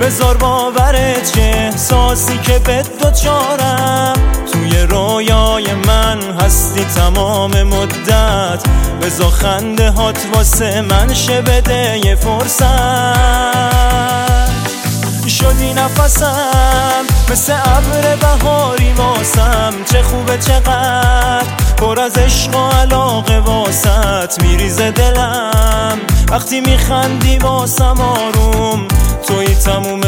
بذار باورت چه احساسی که به دوچارم. توی رویای من هستی تمام مدت، بذار خنده هات واسه من شه بده یه فرصت. شدی نفسم مثل ابر بهاری واسم، چه خوبه چقدر پر از عشق و علاقه واسط میریزه دلم. وقتی میخندی واسم آروم، توی تموم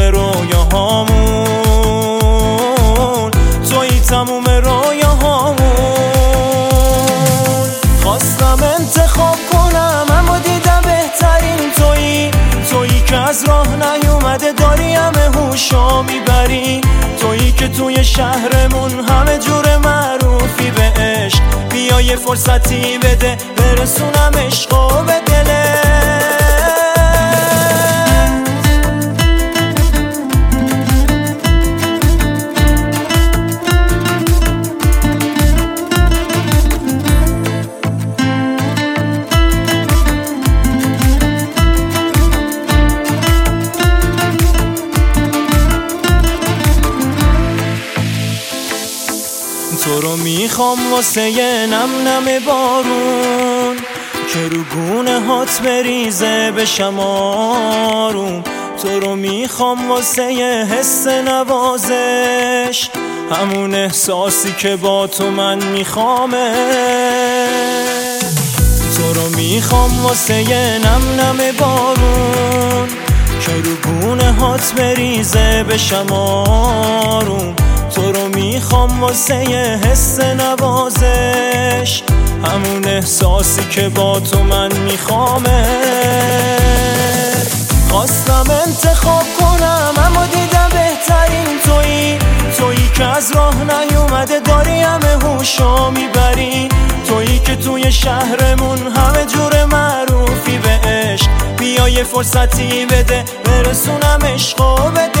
رویاهامون، توی تموم رویاهامون. خواستم انتخاب کنم اما دیدم بهترین تویی که از راه نیومده داری همه هوشا میبری. تویی که توی شهرمون همه جور معروفی به عشق، بیا یه فرصتی بده برسونم عشقو به دلت. تو رو میخوام واسه یه نم نم بارون که رو گونه هات بریزه بشم آروم. تو رو میخوام واسه یه حس نوازش، همون احساسی که با تو من میخوامه. تو رو میخوام واسه یه نم نم بارون که رو گونه هات بریزه بشم آروم. تو رو میخوام واسه یه حس نوازش، همون احساسی که با تو من میخوامه. خواستم انتخاب کنم اما دیدم بهترین تویی که از راه نیومده داری همه هوشا میبری. تویی که توی شهرمون همه جور معروفی به عشق، بیا یه فرصتی بده برسونم عشقو به